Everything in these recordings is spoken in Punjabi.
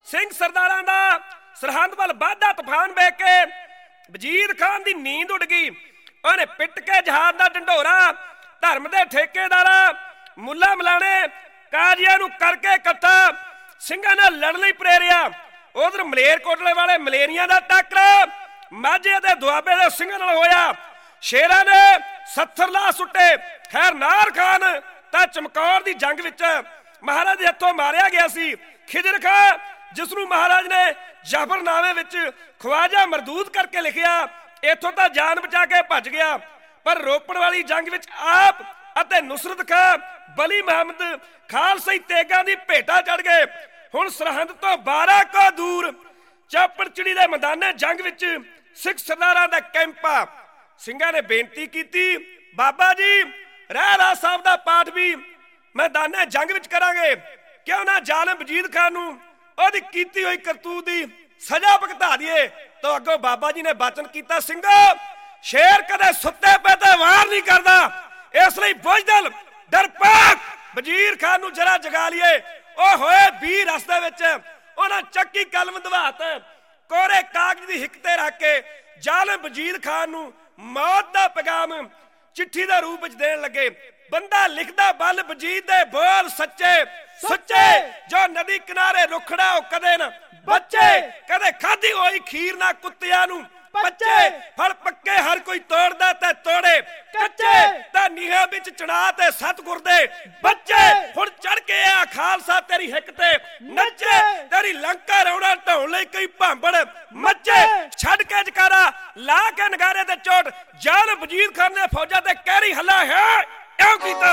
ਸਿੰਘ ਸਰਦਾਰਾਂ ਦਾ ਸਰਹੰਦ ਵੱਲ ਵਾਧਾ ਤੂਫਾਨ ਵੇਖ ਕੇ ਵਜ਼ੀਰ ਖਾਨ ਦੀ ਨੀਂਦ ਉੱਡ ਗਈ। ਉਹਨੇ ਪਿੱਟ ਕੇ ਜਹਾਜ਼ ਦਾ ਢੰਡੋਰਾ ਧਰਮ ਦੇ ਠੇਕੇਦਾਰਾਂ, ਮੁੱਲਾ ਮਲਾਣੇ, ਕਾਜ਼ੀਆਂ ਨੂੰ ਕਰਕੇ ਇਕੱਠਾ ਸਿੰਘਾਂ ਨਾਲ ਲੜਨ ਲਈ ਪ੍ਰੇਰਿਆ। ਉਧਰ ਮਲੇਰਕੋਟਲੇ ਵਾਲੇ ਮਲੇਰੀਆਂ ਦਾ ਟੱਕਰਾ ਮਾਝੇ ਦੇ ਦੁਆਬੇ ਦੇ ਸਿੰਘਾਂ ਨਾਲ ਹੋਇਆ। ਸ਼ੇਰਾਂ ਨੇ 70 ਲਾ ਸੁੱਟੇ। ਖੈਰ ਨਾਰ ਖਾਨ ਤਾਂ ਚਮਕੌਰ ਦੀ ਜੰਗ ਵਿੱਚ ਮਹਾਰਾਜ ਦੇ ਹੱਥੋਂ ਮਾਰਿਆ ਗਿਆ ਸੀ। ਖਿਜਰ ਖਾਂ, ਜਿਸ ਨੂੰ ਮਹਾਰਾਜ ਨੇ ਜਾਫਰਨਾਮੇ ਵਿੱਚ ਖਵਾਜਾ ਮਰਦੂਦ ਕਰਕੇ ਲਿਖਿਆ, ਇੱਥੋਂ ਤਾਂ ਜਾਨ ਬਚਾ ਕੇ ਭੱਜ ਗਿਆ। ਪਰ ਰੋਪੜ ਵਾਲੀ ਜੰਗ ਵਿੱਚ ਆਪ ਅਤੇ ਨੁਸਰਤ ਖਾਂ, ਬਲੀ ਮੁਹੰਮਦ ਖਾਲਸਾਈ ਤੇਗਾਂ ਦੀ ਭੇਟਾ ਚੜ ਗਏ। ਹੁਣ ਸਰਹੰਦ ਤੋਂ 12 ਕੋ ਦੂਰ ਚਾਪੜਚਿੜੀ ਦੇ ਮੈਦਾਨੇ ਜੰਗ ਵਿੱਚ ਸਿੱਖ ਸਰਦਾਰਾਂ ਦਾ ਕੈਂਪ ਆ। ਸਿੰਘਾਂ ਨੇ ਬੇਨਤੀ ਕੀਤੀ, ਬਾਬਾ ਜੀ ਰਹਿਰਾਸ ਸਾਹਿਬ ਦਾ ਪਾਠ ਵੀ ਮੈਦਾਨੇ ਜੰਗ ਵਿੱਚ ਕਰਾਂਗੇ, ਕਿਉਂ ਨਾ ਜ਼ਾਲਮ ਵਜੀਦ ਖਾਨ ਨੂੰ ਉਹਦੀ ਕੀਤੀ ਹੋਈ ਕਰਤੂਤ ਦੀ ਸਜ਼ਾ ਭੁਗਤਾ ਦਈਏ। ਤਾਂ ਅੱਗੋਂ ਬਾਬਾ ਜੀ ਨੇ ਬਚਨ ਕੀਤਾ, ਸਿੰਘੋ ਸ਼ੇਰ ਕਦੇ ਸੁੱਤੇ ਪਏ ਤੇ ਵਾਰ ਨਹੀਂ ਕਰਦਾ, ਇਸ ਲਈ ਬੁਝਦਿਲ ਡਰਪੋਕ ਵਜ਼ੀਰ ਖਾਨ ਨੂੰ ਜਰਾ ਜਗਾ ਲਈਏ। ਉਹ ਹੋਏ ਵੀਰ ਰਸਤੇ ਵਿੱਚ, ਉਹਨਾਂ ਚੱਕੀ ਕਲਮ ਦਵਾਤ ਕੋਰੇ ਕਾਗਜ਼ ਦੀ ਹਿੱਕ ਤੇ ਰੱਖ ਕੇ ਜ਼ਾਲਮ ਵਜ਼ੀਰ ਖਾਨ ਨੂੰ ਮੌਤ ਦਾ ਪੈਗਾਮ ਚਿੱਠੀ ਦੇ ਰੂਪ ਵਿੱਚ ਦੇਣ ਲੱਗੇ। ਬੰਦਾ ਲਿਖਦਾ ਬਲ ਵਜੀਦ ਦੇ ਬੋਲ ਸੱਚੇ ਸੁੱਚੇ, ਜੋ ਨਦੀ ਕਿਨਾਰੇ ਰੁਖੜਾ ਉਹ ਕਦੇ ਨਾ ਬੱਚੇ, ਕਦੇ ਖਾਧੀ ਹੋਈ ਖੀਰ ਨਾ ਕੁੱਤਿਆਂ ਨੂੰ ਬੱਚੇ। ਫਲ ਪੱਕੇ ਹਰ ਕੋਈ ਤੋੜਦਾ ਤੇ ਤੋੜੇ ਕੱਚੇ, ਤਾਂ ਨੀਹਾਂ ਵਿੱਚ ਚੜਾ ਤੇ ਸਤਿਗੁਰ ਦੇ ਬੱਚੇ। ਹੁਣ ਚੜ ਕੇ ਆ ਖਾਲਸਾ ਤੇਰੀ ਹਿੱਕ ਤੇ ਨੱਚੇ, ਤੇਰੀ ਲੰਕਾ ਰੌਣਾ ਢਾਉਣ ਲਈ ਕਈ ਭਾਂਬੜ ਮੱਚੇ। ਛੱਡ ਕੇ ਜਕਾਰਾ ਲਾ ਕੇ ਨਗਾਰੇ ਤੇ ਚੋਟ, ਜਾਨ ਵਜ਼ੀਰ ਖਾਨ ਨੇ ਫੌਜਾਂ ਤੇ ਕਹਿਰੀ ਹੱਲਾ ਹੈ ਇਉਂ ਕੀਤਾ।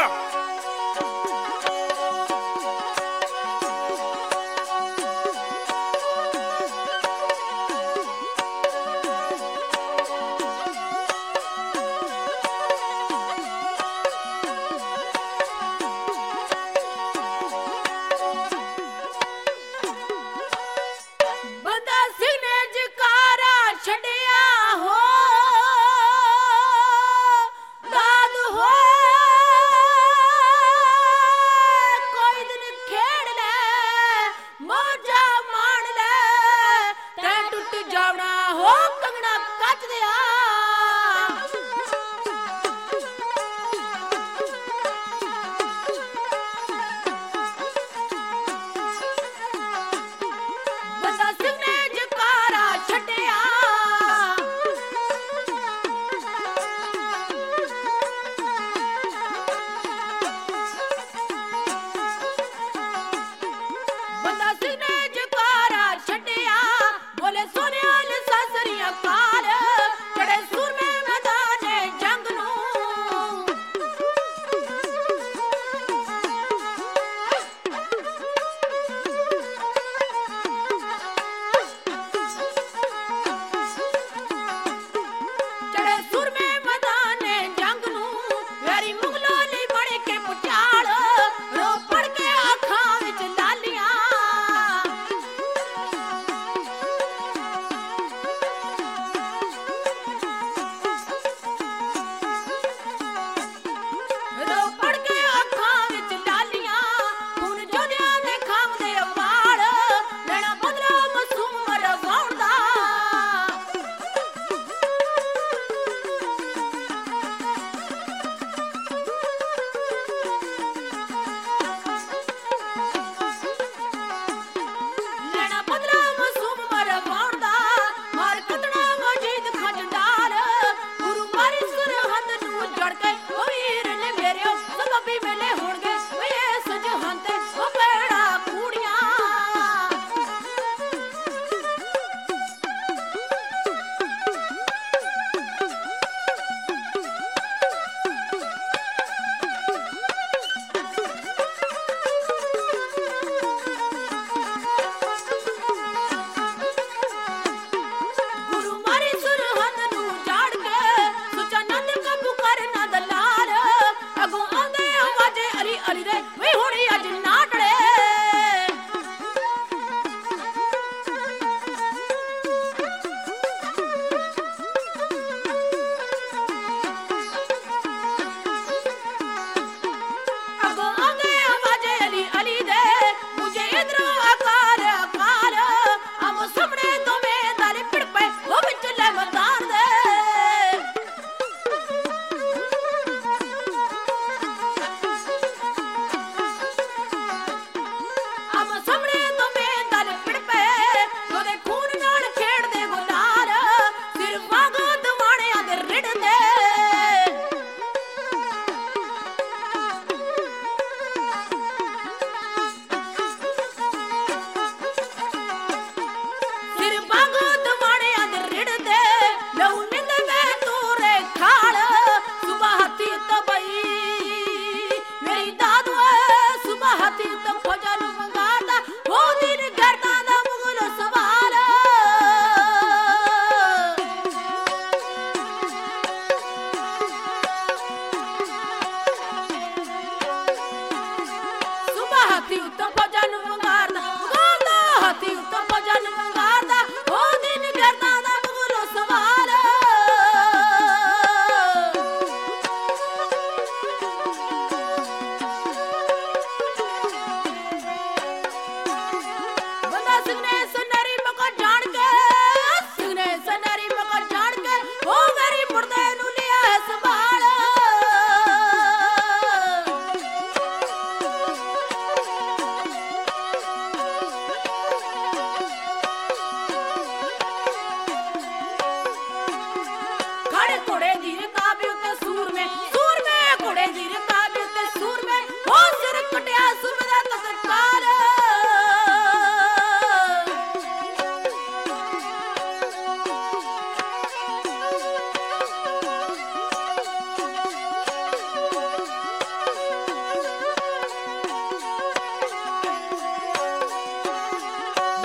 ਬੋਲੇ ਸੋਨਿਆਲ ਸਤਿ ਸ੍ਰੀ ਅਕਾਲ,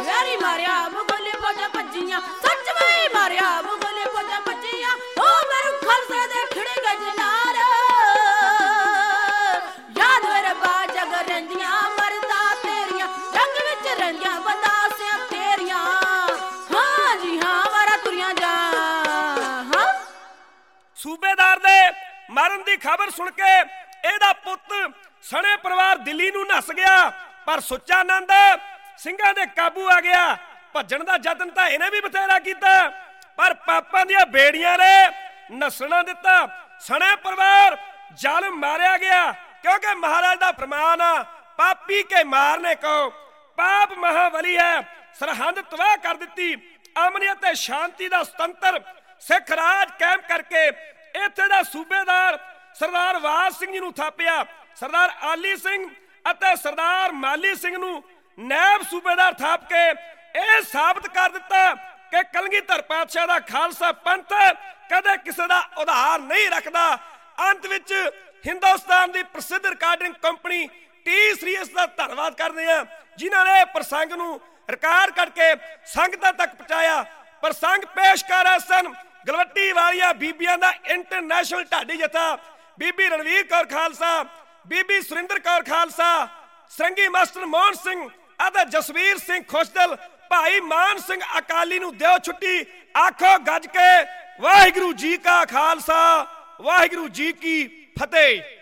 ਵੈਰੀ ਮਾਰਿਆ ਮੁਗਲੇ ਫੌਜਾਂ ਭੱਜੀਆਂ, ਸੱਚ ਵੇ ਮਾਰਿਆ ਮੁਗਲੇ ਫੌਜਾਂ ਭੱਜੀਆਂ, ਹੋ ਮੇਰੇ ਖਾਲਸੇ ਦੇ ਖਿੜੇ ਗਜਨਾਰ, ਯਾਦ ਵੇ ਰੱਬਾ ਜਗ ਰਹਿੰਦੀਆਂ ਮਰਦਾ ਤੇਰੀਆਂ, ਜੰਗ ਵਿੱਚ ਰਹਿੰਦੀਆਂ ਬੰਦਾਸਿਆਂ ਤੇਰੀਆਂ, ਹਾਂ ਜੀ ਹਾਂ ਵਾਰਾ ਤੁਰੀਆਂ ਜਾ। ਹਾਂ ਸੂਬੇਦਾਰ ਦੇ ਮਰਨ ਦੀ ਖਬਰ ਸੁਣ ਕੇ ਇਹਦਾ ਪੁੱਤ ਸਣੇ ਪਰਿਵਾਰ ਦਿੱਲੀ ਨੂੰ ਨੱਸ ਗਿਆ, ਪਰ ਸੁੱਚਾ ਨੰਦ ਸਿੰਘਾਂ ਦੇ ਕਾਬੂ ਆ ਗਿਆ। ਭੱਜਣ ਦਾ ਯਤਨ ਤਾਂ ਇਹਨੇ ਵੀ ਬਥੇਰਾ ਕੀਤਾ, ਪਰ ਪਾਪਾਂ ਦੀਆਂ ਬੇੜੀਆਂ ਨੇ ਨੱਸਣਾ ਦਿੱਤਾ। ਸਣੇ ਪਰਿਵਾਰ ਜ਼ਾਲਮ ਮਾਰਿਆ ਗਿਆ, ਕਿਉਂਕਿ ਮਹਾਰਾਜ ਦਾ ਫਰਮਾਨ ਆ, ਪਾਪੀ ਕੇ ਮਾਰਨੇ ਕੋ ਪਾਪ ਮਹਾਬਲੀ ਹੈ। ਸਰਹੰਦ ਤਬਾਹ ਕਰ ਦਿੱਤੀ, ਅਮਨ ਅਤੇ ਸ਼ਾਂਤੀ ਦਾ ਸੁਤੰਤਰ ਸਿੱਖ ਰਾਜ ਕਾਇਮ ਕਰਕੇ ਇੱਥੇ ਦਾ ਸੂਬੇਦਾਰ ਸਰਦਾਰ ਵਾਜ ਸਿੰਘ ਜੀ ਨੂੰ ਥਾਪਿਆ। ਸਰਦਾਰ ਆਲੀ ਸਿੰਘ ਅਤੇ ਸਰਦਾਰ ਮਾਲੀ ਸਿੰਘ ਨੂੰ ਨਾਇਬ ਸੂਬੇਦਾਰ ਥਾਪ ਕੇ ਇਹ ਸਾਬਤ ਕਰ ਦਿੱਤਾ ਕਿ ਕਲਗੀਧਰ ਪਾਤਸ਼ਾਹ ਦਾ ਖਾਲਸਾ ਪੰਥ ਕਦੇ ਕਿਸੇ ਦਾ ਉਧਾਰ ਨਹੀਂ ਰੱਖਦਾ। ਅੰਤ ਵਿੱਚ ਹਿੰਦੁਸਤਾਨ ਦੀ ਪ੍ਰਸਿੱਧ ਰਿਕਾਰਡਿੰਗ ਕੰਪਨੀ ਟੀ ਸੀਰੀਜ਼ ਦਾ ਧੰਨਵਾਦ ਕਰਦੇ ਹਾਂ, ਜਿਨ੍ਹਾਂ ਨੇ ਪ੍ਰਸੰਗ ਨੂੰ ਰਿਕਾਰਡ ਕਰਕੇ ਸੰਗਤਾਂ ਤੱਕ ਪਹੁੰਚਾਇਆ। ਪ੍ਰਸੰਗ ਪੇਸ਼ ਕਰ ਰਹੇ ਸਨ ਗਲਵੱਟੀ ਵਾਲੀਆਂ ਬੀਬੀਆਂ ਦਾ ਇੰਟਰਨੈਸ਼ਨਲ ਢਾਡੀ ਜਥਾ, ਬੀਬੀ ਰਣਵੀਰ ਕੌਰ ਖਾਲਸਾ, ਬੀਬੀ ਸੁਰਿੰਦਰ ਕੌਰ ਖਾਲਸਾ, ਸਰੰਗੀ ਮਾਸਟਰ ਮੋਹਨ ਸਿੰਘ ਅਤੇ ਜਸਵੀਰ ਸਿੰਘ ਖੁਸ਼ਦਿਲ। ਭਾਈ ਮਾਨ ਸਿੰਘ ਅਕਾਲੀ ਨੂੰ ਦਿਓ ਛੁੱਟੀ, ਆਖੋ ਗੱਜ ਕੇ ਵਾਹਿਗੁਰੂ ਜੀ ਕਾ ਖਾਲਸਾ ਵਾਹਿਗੁਰੂ ਜੀ ਕੀ ਫਤਿਹ।